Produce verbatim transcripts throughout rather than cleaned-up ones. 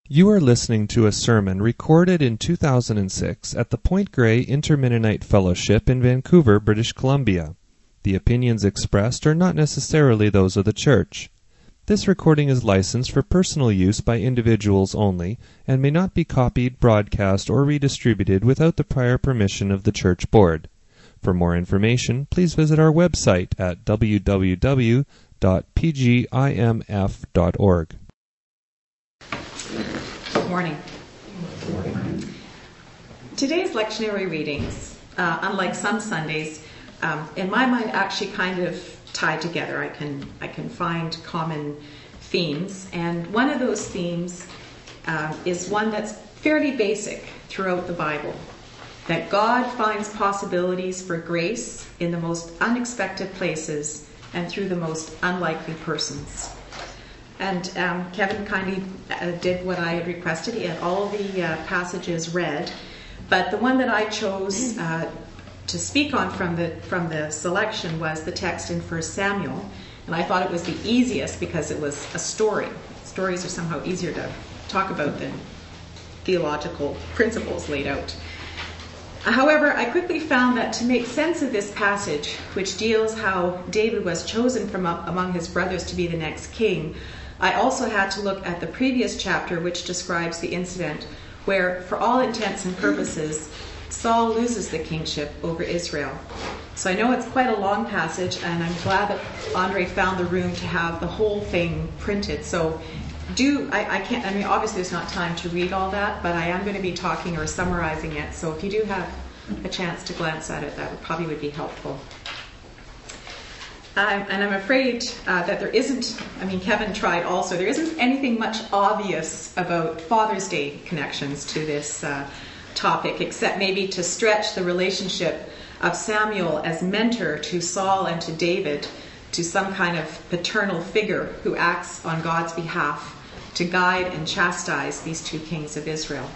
You are listening to a sermon recorded in two thousand six at the Point Grey Inter-Mennonite Fellowship in Vancouver, British Columbia. The opinions expressed are not necessarily those of the Church. This recording is licensed for personal use by individuals only and may not be copied, broadcast, or redistributed without the prior permission of the Church Board. For more information, please visit our website at w w w dot p g i m f dot org. Good morning. Good morning. Today's lectionary readings, uh, unlike some Sundays, um, in my mind actually kind of tie together. I can I can find common themes, and one of those themes uh, is one that's fairly basic throughout the Bible, that God finds possibilities for grace in the most unexpected places and through the most unlikely persons. And um, Kevin kindly uh, did what I had requested. He had all the uh, passages read, but the one that I chose uh, to speak on from the from the selection was the text in First Samuel, and I thought it was the easiest because it was a story. Stories are somehow easier to talk about than theological principles laid out. However, I quickly found that to make sense of this passage, which deals how David was chosen from among his brothers to be the next king, I also had to look at the previous chapter, which describes the incident where, for all intents and purposes, Saul loses the kingship over Israel. So I know it's quite a long passage, and I'm glad that Andre found the room to have the whole thing printed. So do, I, I can't, I mean, obviously there's not time to read all that, but I am going to be talking or summarizing it. So if you do have a chance to glance at it, that would probably would be helpful. Um, and I'm afraid uh, that there isn't, I mean, Kevin tried also, there isn't anything much obvious about Father's Day connections to this uh, topic, except maybe to stretch the relationship of Samuel as mentor to Saul and to David to some kind of paternal figure who acts on God's behalf to guide and chastise these two kings of Israel.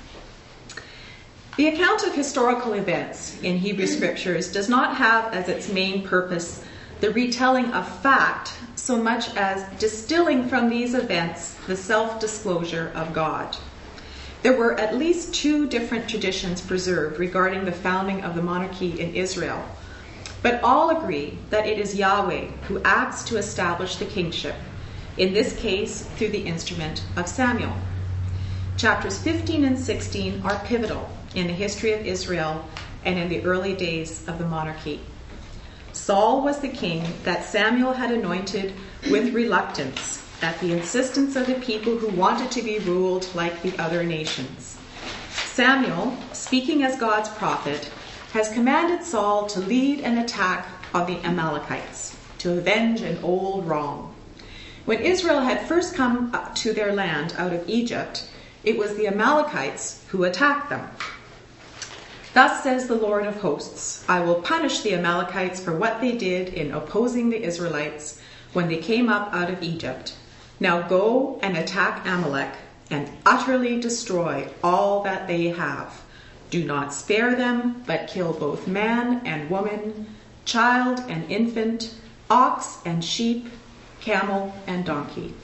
The account of historical events in Hebrew Scriptures does not have as its main purpose the retelling of fact so much as distilling from these events the self-disclosure of God. There were at least two different traditions preserved regarding the founding of the monarchy in Israel, but all agree that it is Yahweh who acts to establish the kingship, in this case through the instrument of Samuel. Chapters fifteen and sixteen are pivotal in the history of Israel and in the early days of the monarchy. Saul was the king that Samuel had anointed with reluctance at the insistence of the people who wanted to be ruled like the other nations. Samuel, speaking as God's prophet, has commanded Saul to lead an attack on the Amalekites, to avenge an old wrong. When Israel had first come to their land out of Egypt, it was the Amalekites who attacked them. Thus says the Lord of hosts, I will punish the Amalekites for what they did in opposing the Israelites when they came up out of Egypt. Now go and attack Amalek and utterly destroy all that they have. Do not spare them, but kill both man and woman, child and infant, ox and sheep, camel and donkey.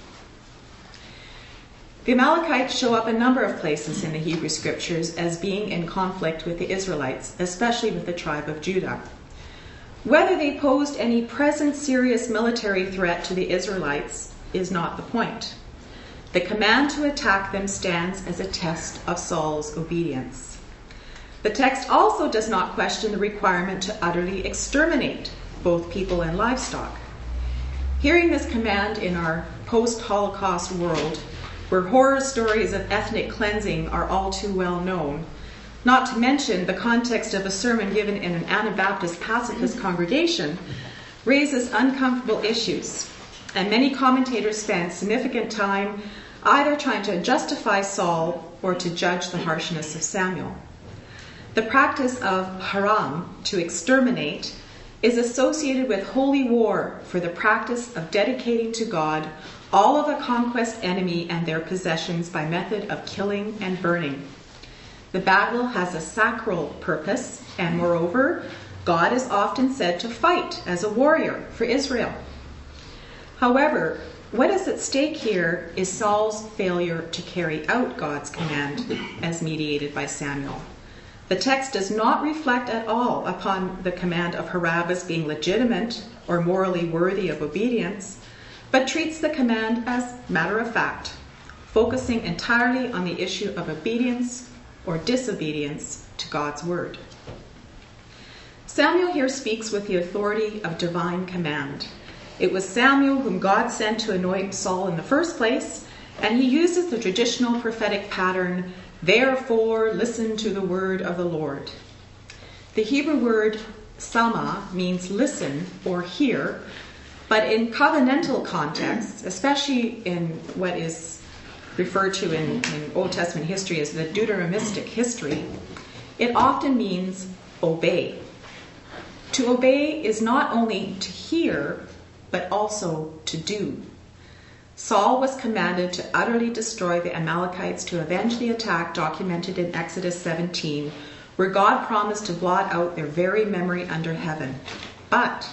The Amalekites show up a number of places in the Hebrew Scriptures as being in conflict with the Israelites, especially with the tribe of Judah. Whether they posed any present serious military threat to the Israelites is not the point. The command to attack them stands as a test of Saul's obedience. The text also does not question the requirement to utterly exterminate both people and livestock. Hearing this command in our post-Holocaust world, where horror stories of ethnic cleansing are all too well known, not to mention the context of a sermon given in an Anabaptist pacifist congregation, raises uncomfortable issues, and many commentators spend significant time either trying to justify Saul or to judge the harshness of Samuel. The practice of haram, to exterminate, is associated with holy war for the practice of dedicating to God all of a conquest enemy and their possessions by method of killing and burning. The battle has a sacral purpose, and moreover, God is often said to fight as a warrior for Israel. However, What is at stake here is Saul's failure to carry out God's command as mediated by Samuel. The text does not reflect at all upon the command of Horeb as being legitimate or morally worthy of obedience, but treats the command as matter of fact, focusing entirely on the issue of obedience or disobedience to God's word. Samuel here speaks with the authority of divine command. It was Samuel whom God sent to anoint Saul in the first place, and he uses the traditional prophetic pattern, therefore listen to the word of the Lord. The Hebrew word sama means listen or hear, but in covenantal contexts, especially in what is referred to in, in Old Testament history as the Deuteronomistic history, it often means obey. To obey is not only to hear, but also to do. Saul was commanded to utterly destroy the Amalekites to avenge the attack documented in Exodus seventeen, where God promised to blot out their very memory under heaven. But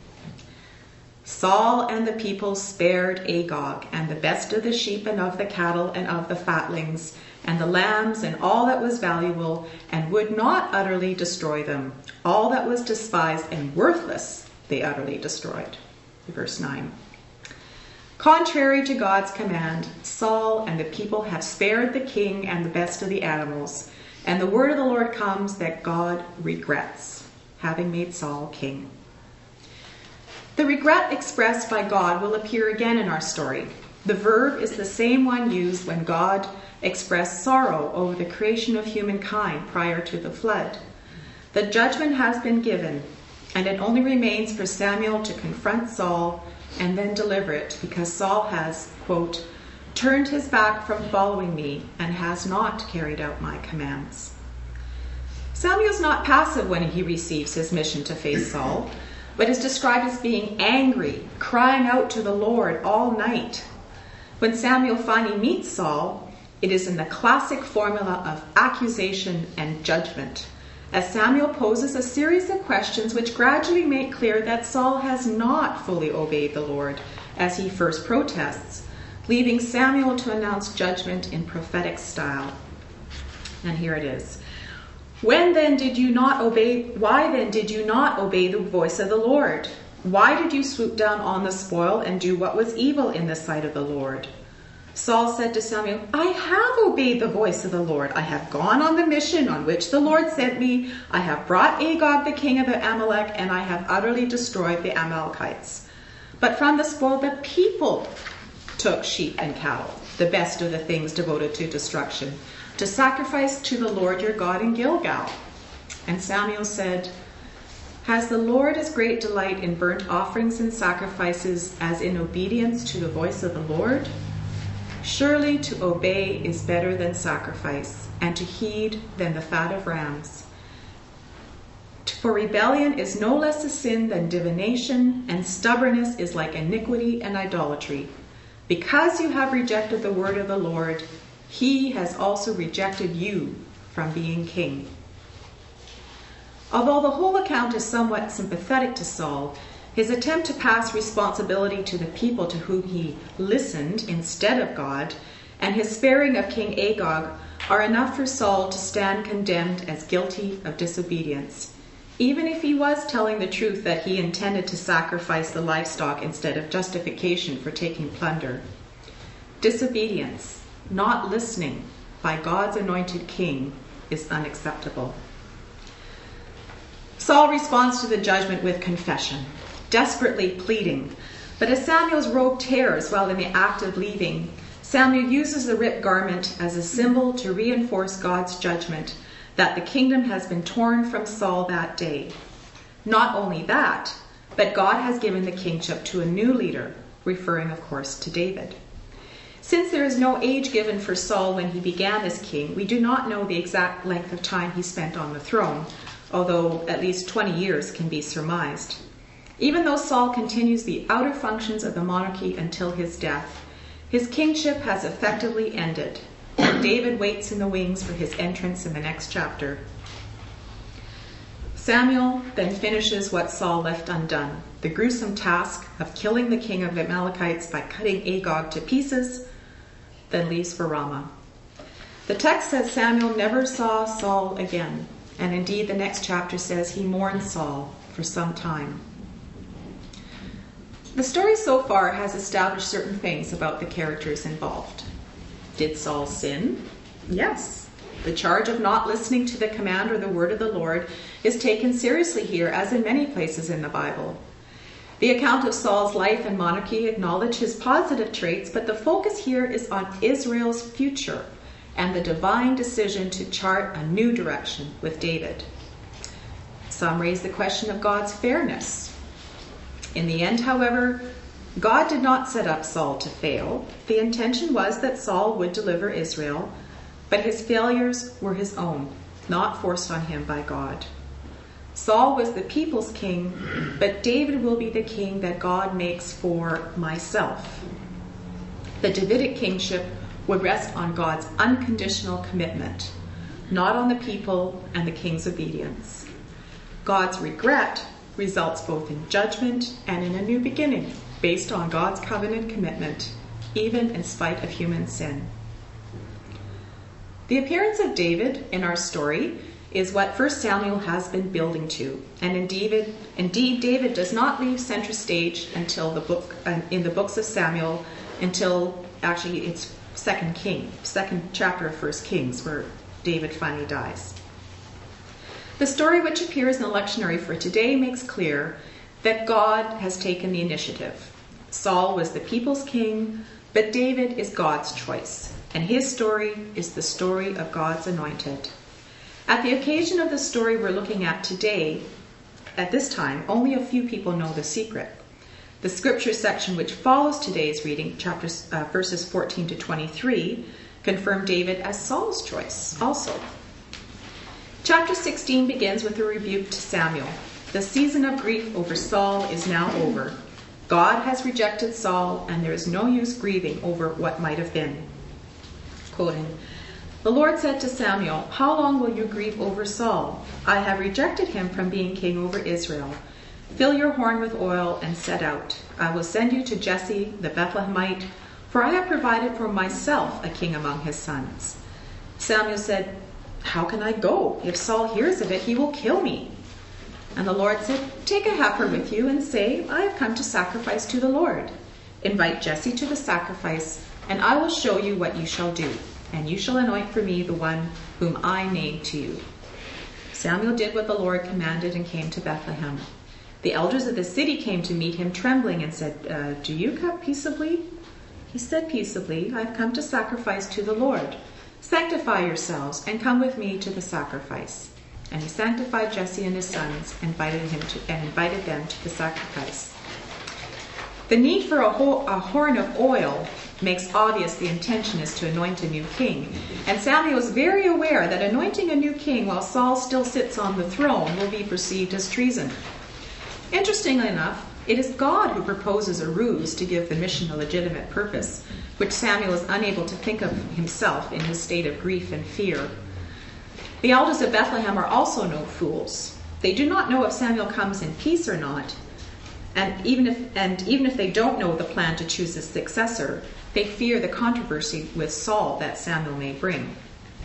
Saul and the people spared Agag and the best of the sheep and of the cattle and of the fatlings and the lambs and all that was valuable, and would not utterly destroy them. All that was despised and worthless they utterly destroyed. Verse nine. Contrary to God's command, Saul and the people have spared the king and the best of the animals, and the word of the Lord comes that God regrets having made Saul king. The regret expressed by God will appear again in our story. The verb is the same one used when God expressed sorrow over the creation of humankind prior to the flood. The judgment has been given, and it only remains for Samuel to confront Saul and then deliver it, because Saul has, quote, turned his back from following me and has not carried out my commands. Samuel's not passive when he receives his mission to face Saul, but is described as being angry, crying out to the Lord all night. When Samuel finally meets Saul, it is in the classic formula of accusation and judgment, as Samuel poses a series of questions which gradually make clear that Saul has not fully obeyed the Lord as he first protests, leaving Samuel to announce judgment in prophetic style. And here it is. When then did you not obey, why then did you not obey the voice of the Lord? Why did you swoop down on the spoil and do what was evil in the sight of the Lord? Saul said to Samuel, I have obeyed the voice of the Lord. I have gone on the mission on which the Lord sent me. I have brought Agag, the king of Amalek, and I have utterly destroyed the Amalekites. But from the spoil, the people took sheep and cattle, the best of the things devoted to destruction, to sacrifice to the Lord your God in Gilgal. And Samuel said, has the Lord as great delight in burnt offerings and sacrifices as in obedience to the voice of the Lord? Surely to obey is better than sacrifice, and to heed than the fat of rams. For rebellion is no less a sin than divination, and stubbornness is like iniquity and idolatry. Because you have rejected the word of the Lord, he has also rejected you from being king. Although the whole account is somewhat sympathetic to Saul, his attempt to pass responsibility to the people to whom he listened instead of God, and his sparing of King Agag are enough for Saul to stand condemned as guilty of disobedience, even if he was telling the truth that he intended to sacrifice the livestock instead of justification for taking plunder. Disobedience, not listening by God's anointed king, is unacceptable. Saul responds to the judgment with confession, desperately pleading. But as Samuel's robe tears while in the act of leaving, Samuel uses the ripped garment as a symbol to reinforce God's judgment that the kingdom has been torn from Saul that day. Not only that, but God has given the kingship to a new leader, referring, of course, to David. Since there is no age given for Saul when he began as king, we do not know the exact length of time he spent on the throne, although at least twenty years can be surmised. Even though Saul continues the outer functions of the monarchy until his death, his kingship has effectively ended, and David waits in the wings for his entrance in the next chapter. Samuel then finishes what Saul left undone. the gruesome task of killing the king of the Amalekites by cutting Agag to pieces, then leaves for Ramah. The text says Samuel never saw Saul again, and indeed the next chapter says he mourned Saul for some time. The story so far has established certain things about the characters involved. Did Saul sin? Yes. The charge of not listening to the command or the word of the Lord is taken seriously here, as in many places in the Bible. The account of Saul's life and monarchy acknowledge his positive traits, but the focus here is on Israel's future and the divine decision to chart a new direction with David. Some raise the question of God's fairness. In the end, however, God did not set up Saul to fail. The intention was that Saul would deliver Israel, but his failures were his own, not forced on him by God. Saul was the people's king, but David will be the king that God makes for myself. The Davidic kingship would rest on God's unconditional commitment, not on the people and the king's obedience. God's regret results both in judgment and in a new beginning, based on God's covenant commitment, even in spite of human sin. The appearance of David in our story is what First Samuel has been building to, and indeed, indeed David does not leave center stage until the book uh, in the books of Samuel until actually it's Second King, second chapter of First Kings, where David finally dies. The story, which appears in the lectionary for today, makes clear that God has taken the initiative. Saul was the people's king, but David is God's choice, and his story is the story of God's anointed. At the occasion of the story we're looking at today, at this time, only a few people know the secret. The scripture section which follows today's reading, chapters, uh, verses fourteen to twenty-three, confirm David as Saul's choice also. Chapter sixteen begins with a rebuke to Samuel. The season of grief over Saul is now over. God has rejected Saul, and there is no use grieving over what might have been. Quoting, "The Lord said to Samuel, 'How long will you grieve over Saul? I have rejected him from being king over Israel. Fill your horn with oil and set out. I will send you to Jesse the Bethlehemite, for I have provided for myself a king among his sons.' Samuel said, 'How can I go? If Saul hears of it, he will kill me.' And the Lord said, 'Take a heifer with you and say, I have come to sacrifice to the Lord. Invite Jesse to the sacrifice, and I will show you what you shall do. And you shall anoint for me the one whom I name to you.' Samuel did what the Lord commanded and came to Bethlehem. The elders of the city came to meet him trembling and said, uh, 'Do you come peaceably?' He said peaceably, 'I have come to sacrifice to the Lord. Sanctify yourselves and come with me to the sacrifice.' And he sanctified Jesse and his sons and invited, him to, and invited them to the sacrifice. The need for a, ho- a horn of oil makes obvious the intention is to anoint a new king. And Samuel is very aware that anointing a new king while Saul still sits on the throne will be perceived as treason. Interestingly enough, it is God who proposes a ruse to give the mission a legitimate purpose, which Samuel is unable to think of himself in his state of grief and fear. The elders of Bethlehem are also no fools. They do not know if Samuel comes in peace or not, and even if and even if they don't know the plan to choose a successor, they fear the controversy with Saul that Samuel may bring.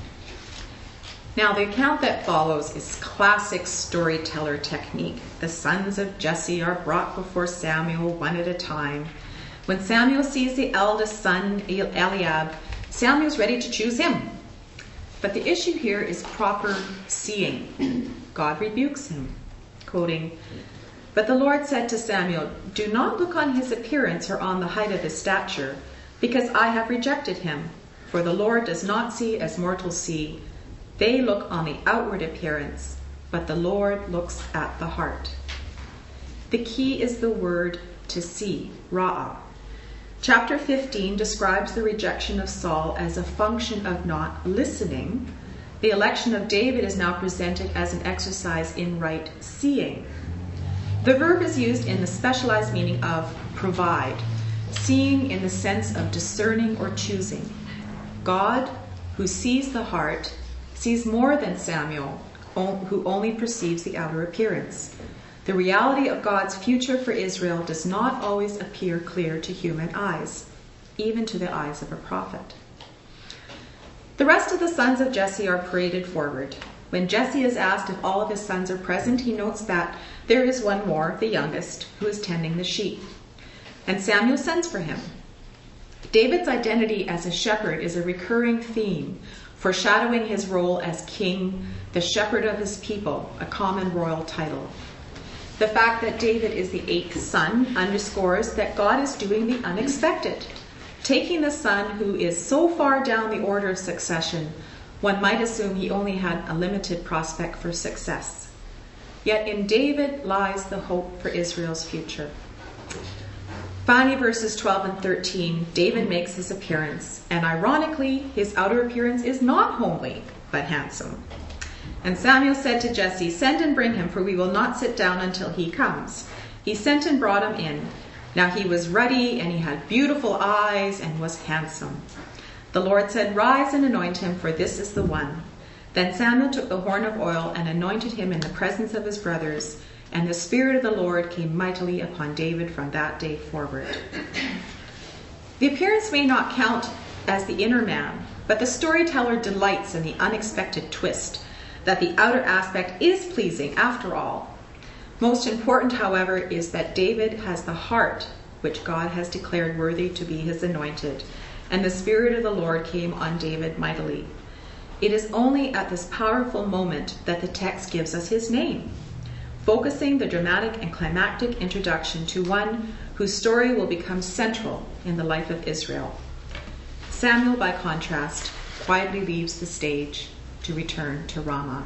Now, the account that follows is classic storyteller technique. The sons of Jesse are brought before Samuel one at a time. When Samuel sees the eldest son, Eliab, Samuel's ready to choose him. But the issue here is proper seeing. God rebukes him, quoting, "But the Lord said to Samuel, 'Do not look on his appearance or on the height of his stature, because I have rejected him. For the Lord does not see as mortals see. They look on the outward appearance, but the Lord looks at the heart.'" The key is the word to see, ra'ah. Chapter fifteen describes the rejection of Saul as a function of not listening. The election of David is now presented as an exercise in right seeing. The verb is used in the specialized meaning of provide, seeing in the sense of discerning or choosing. God, who sees the heart, sees more than Samuel, who only perceives the outer appearance. The reality of God's future for Israel does not always appear clear to human eyes, even to the eyes of a prophet. The rest of the sons of Jesse are paraded forward. When Jesse is asked if all of his sons are present, he notes that there is one more, the youngest, who is tending the sheep. And Samuel sends for him. David's identity as a shepherd is a recurring theme, foreshadowing his role as king, the shepherd of his people, a common royal title. The fact that David is the eighth son underscores that God is doing the unexpected, taking the son who is so far down the order of succession, one might assume he only had a limited prospect for success. Yet in David lies the hope for Israel's future. Finally, verses twelve and thirteen, David makes his appearance, and ironically, his outer appearance is not homely, but handsome. And Samuel said to Jesse, "Send and bring him, for we will not sit down until he comes." He sent and brought him in. Now he was ruddy, and he had beautiful eyes, and was handsome. The Lord said, "Rise and anoint him, for this is the one." Then Samuel took the horn of oil and anointed him in the presence of his brothers, and the Spirit of the Lord came mightily upon David from that day forward. The appearance may not count as the inner man, but the storyteller delights in the unexpected twist that the outer aspect is pleasing after all. Most important, however, is that David has the heart which God has declared worthy to be his anointed, and the Spirit of the Lord came on David mightily. It is only at this powerful moment that the text gives us his name, focusing the dramatic and climactic introduction to one whose story will become central in the life of Israel. Samuel, by contrast, quietly leaves the stage to return to Ramah.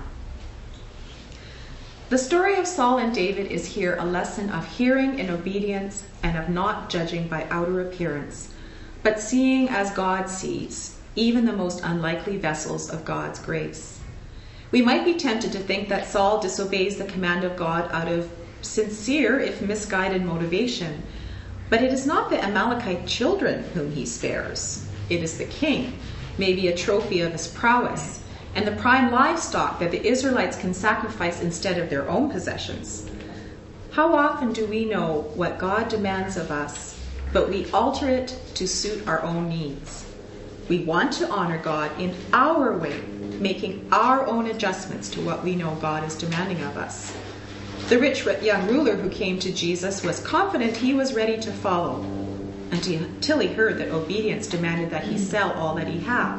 The story of Saul and David is here a lesson of hearing in obedience and of not judging by outer appearance, but seeing as God sees, even the most unlikely vessels of God's grace. We might be tempted to think that Saul disobeys the command of God out of sincere, if misguided, motivation, but it is not the Amalekite children whom he spares. It is the king, maybe a trophy of his prowess, and the prime livestock that the Israelites can sacrifice instead of their own possessions. How often do we know what God demands of us, but we alter it to suit our own needs? We want to honor God in our way, making our own adjustments to what we know God is demanding of us. The rich young ruler who came to Jesus was confident he was ready to follow, until he heard that obedience demanded that he sell all that he had.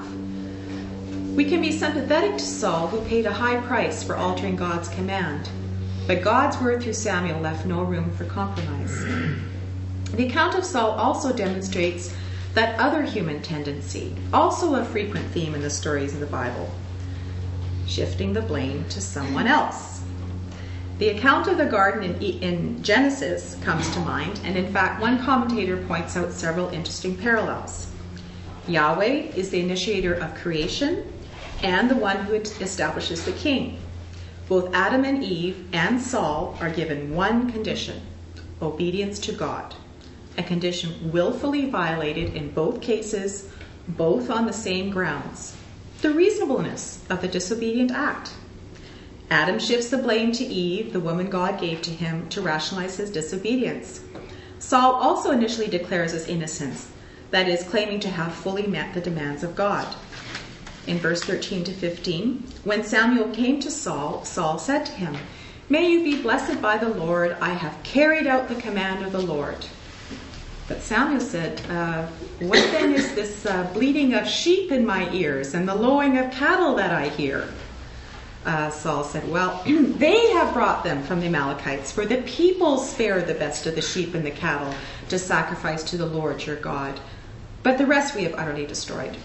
We can be sympathetic to Saul, who paid a high price for altering God's command, but God's word through Samuel left no room for compromise. The account of Saul also demonstrates that other human tendency, also a frequent theme in the stories of the Bible, shifting the blame to someone else. The account of the garden in, in Genesis comes to mind, and in fact, one commentator points out several interesting parallels. Yahweh is the initiator of creation and the one who establishes the king. Both Adam and Eve and Saul are given one condition: obedience to God. A condition willfully violated in both cases, both on the same grounds: the reasonableness of the disobedient act. Adam shifts the blame to Eve, the woman God gave to him, to rationalize his disobedience. Saul also initially declares his innocence, that is, claiming to have fully met the demands of God. In verse thirteen to fifteen, when Samuel came to Saul, Saul said to him, "May you be blessed by the Lord. I have carried out the command of the Lord." But Samuel said, uh, "What then is this uh, bleating of sheep in my ears and the lowing of cattle that I hear?" Uh, Saul said, "Well, they have brought them from the Amalekites, for the people spare the best of the sheep and the cattle to sacrifice to the Lord your God. But the rest we have utterly destroyed."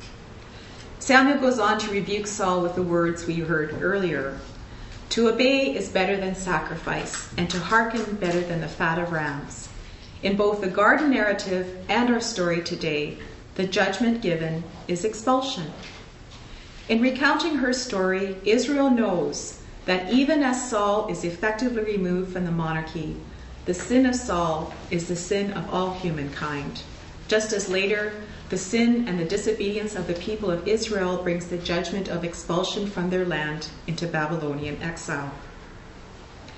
Samuel goes on to rebuke Saul with the words we heard earlier. To obey is better than sacrifice, and to hearken better than the fat of rams. In both the garden narrative and our story today, the judgment given is expulsion. In recounting her story, Israel knows that even as Saul is effectively removed from the monarchy, the sin of Saul is the sin of all humankind. Just as later, the sin and the disobedience of the people of Israel brings the judgment of expulsion from their land into Babylonian exile.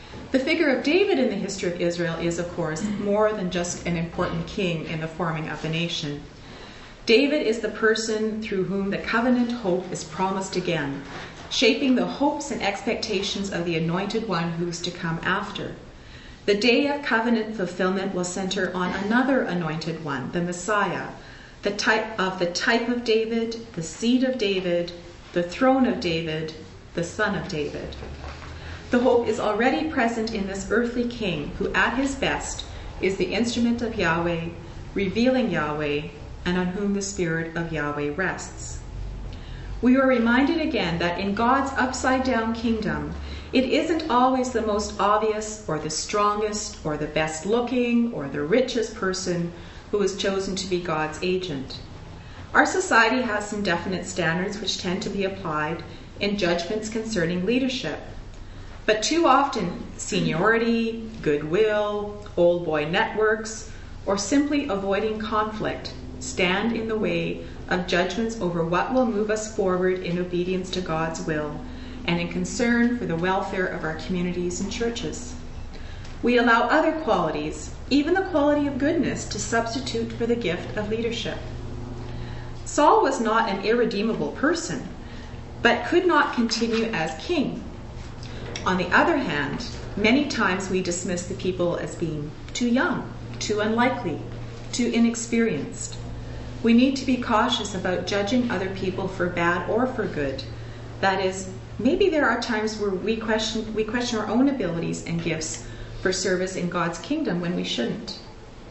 The figure of David in the history of Israel is, of course, more than just an important king in the forming of the nation. David is the person through whom the covenant hope is promised again, shaping the hopes and expectations of the anointed one who is to come after. The day of covenant fulfillment will center on another anointed one, the Messiah, the type of the type of David, the seed of David, the throne of David, the son of David. The hope is already present in this earthly king who at his best is the instrument of Yahweh, revealing Yahweh, and on whom the Spirit of Yahweh rests. We are reminded again that in God's upside-down kingdom, it isn't always the most obvious or the strongest or the best looking or the richest person who is chosen to be God's agent. Our society has some definite standards which tend to be applied in judgments concerning leadership. But too often, seniority, goodwill, old boy networks, or simply avoiding conflict stand in the way of judgments over what will move us forward in obedience to God's will and in concern for the welfare of our communities and churches. We allow other qualities, even the quality of goodness, to substitute for the gift of leadership. Saul was not an irredeemable person, but could not continue as king. On the other hand, many times we dismiss the people as being too young, too unlikely, too inexperienced. We need to be cautious about judging other people for bad or for good. That is, maybe there are times where we question, we question our own abilities and gifts for service in God's kingdom when we shouldn't.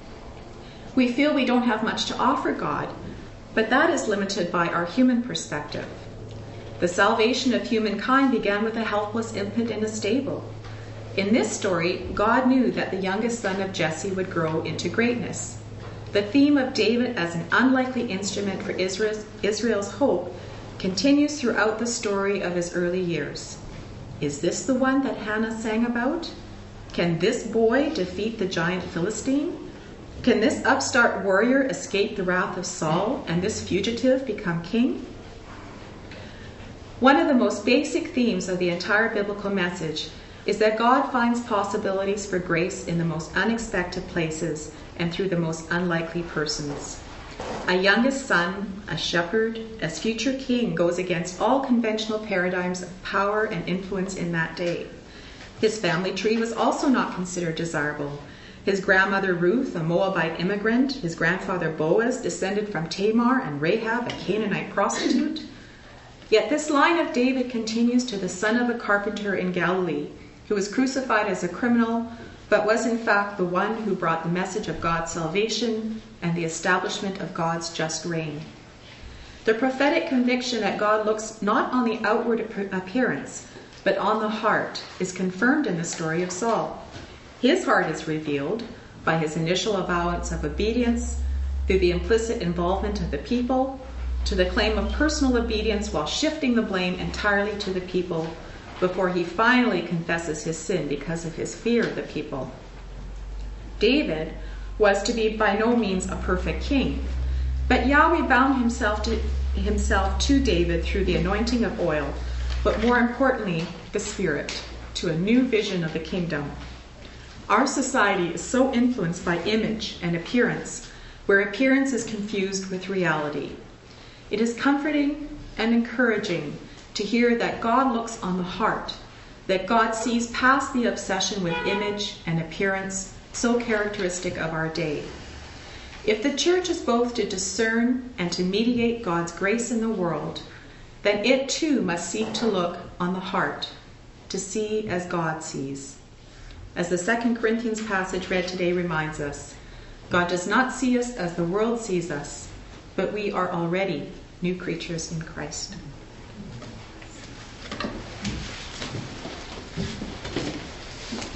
We feel we don't have much to offer God, but that is limited by our human perspective. The salvation of humankind began with a helpless infant in a stable. In this story, God knew that the youngest son of Jesse would grow into greatness. The theme of David as an unlikely instrument for Israel's, Israel's hope continues throughout the story of his early years. Is this the one that Hannah sang about? Can this boy defeat the giant Philistine? Can this upstart warrior escape the wrath of Saul and this fugitive become king? One of the most basic themes of the entire biblical message is that God finds possibilities for grace in the most unexpected places and through the most unlikely persons. A youngest son, a shepherd, as future king, goes against all conventional paradigms of power and influence in that day. His family tree was also not considered desirable. His grandmother Ruth, a Moabite immigrant, his grandfather Boaz, descended from Tamar and Rahab, a Canaanite prostitute. Yet this line of David continues to the son of a carpenter in Galilee, who was crucified as a criminal, but was in fact the one who brought the message of God's salvation and the establishment of God's just reign. The prophetic conviction that God looks not on the outward appearance, but on the heart, is confirmed in the story of Saul. His heart is revealed by his initial avowance of obedience, through the implicit involvement of the people, to the claim of personal obedience while shifting the blame entirely to the people, before he finally confesses his sin because of his fear of the people. David was to be by no means a perfect king, but Yahweh bound himself to, himself to David through the anointing of oil, but more importantly, the Spirit, to a new vision of the kingdom. Our society is so influenced by image and appearance, where appearance is confused with reality. It is comforting and encouraging to hear that God looks on the heart, that God sees past the obsession with image and appearance so characteristic of our day. If the church is both to discern and to mediate God's grace in the world, then it too must seek to look on the heart, to see as God sees. As the Second Corinthians passage read today reminds us, God does not see us as the world sees us, but we are already new creatures in Christ.